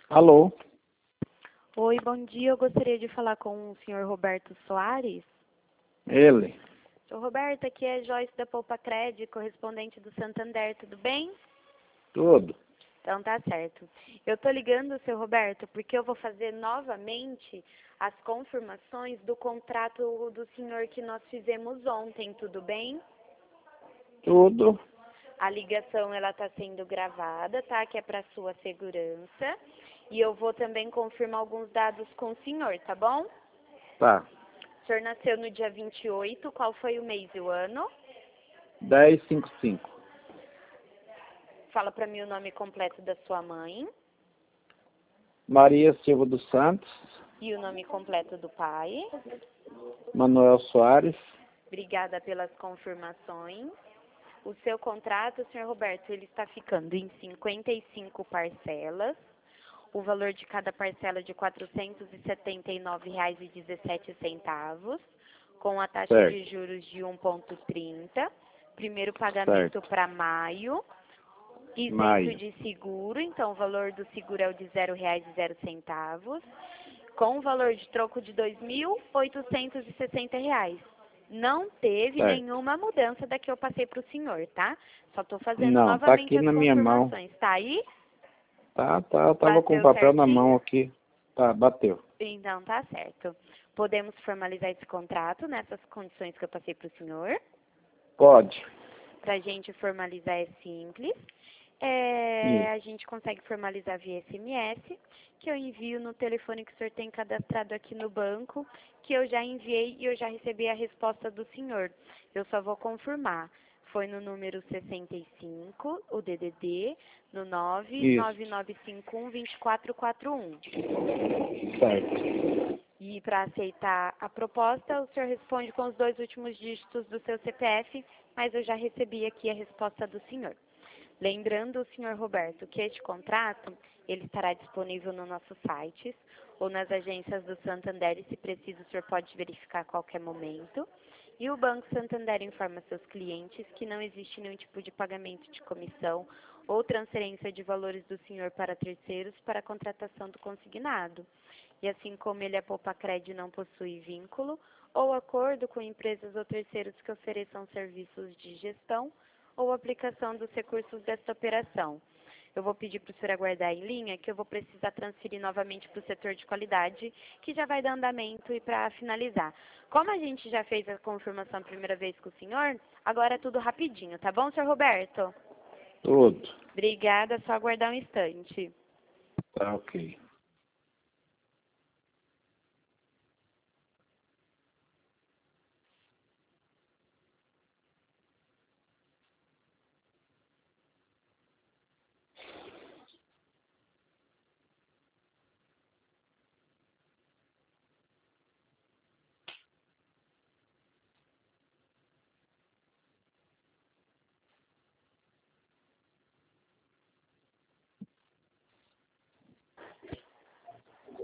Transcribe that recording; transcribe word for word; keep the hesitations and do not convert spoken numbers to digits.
Alô? Oi, bom dia. Eu gostaria de falar com o senhor Roberto Soares. Ele? Senhor Roberto, aqui é Joyce da Poupa Cred, correspondente do Santander, tudo bem? Tudo. Então tá certo. Eu tô ligando, senhor Roberto, porque eu vou fazer novamente as confirmações do contrato do senhor que nós fizemos ontem, tudo bem? Tudo. A ligação ela está sendo gravada, tá? Que é para sua segurança. E eu vou também confirmar alguns dados com o senhor, tá bom? Tá. O senhor nasceu no dia vinte e oito, qual foi o mês e o ano? dez cinquenta e cinco. Fala para mim o nome completo da sua mãe Maria Silva dos Santos. e o nome completo do pai. Manuel Soares. Obrigada pelas confirmações. O seu contrato, senhor Roberto, ele está ficando em cinquenta e cinco parcelas. O valor de cada parcela é de quatrocentos e setenta e nove reais e dezessete centavos, com a taxa Certo. de juros de um vírgula trinta. Primeiro pagamento para maio. Isento Maio. de seguro, então o valor do seguro é o de zero reais e zero centavos, com o valor de troco de dois mil oitocentos e sessenta reais. Não teve Certo. nenhuma mudança da que eu passei para o senhor, tá? Só estou fazendo Não, tá novamente aqui as na minha mão. confirmações. Tá aí? Tá, tá. Eu tava com o Bateu papel na certinho? mão aqui. Tá, bateu. Então tá certo. Podemos formalizar esse contrato nessas condições que eu passei para o senhor. Pode. Para a gente formalizar é simples. É, a gente consegue formalizar via S M S, que eu envio no telefone que o senhor tem cadastrado aqui no banco, que eu já enviei e eu já recebi a resposta do senhor. Eu só vou confirmar. Foi no número sessenta e cinco, o D D D, no nove nove nove cinco um, dois quatro quatro um. Certo. E para aceitar a proposta, o senhor responde com os dois últimos dígitos do seu C P F, mas eu já recebi aqui a resposta do senhor. Lembrando, senhor Roberto, que este contrato ele estará disponível no nossos sites ou nas agências do Santander e, se preciso, o senhor pode verificar a qualquer momento. E o Banco Santander informa seus clientes que não existe nenhum tipo de pagamento de comissão ou transferência de valores do senhor para terceiros para a contratação do consignado. E assim como ele, a Poupa Cred, não possui vínculo ou acordo com empresas ou terceiros que ofereçam serviços de gestão ou aplicação dos recursos desta operação. Eu vou pedir para o senhor aguardar em linha, que eu vou precisar transferir novamente para o setor de qualidade, que já vai dar andamento e para finalizar. Como a gente já fez a confirmação a primeira vez com o senhor, agora é tudo rapidinho, tá bom, senhor Roberto? Tudo. Obrigada, só aguardar um instante. Tá ok.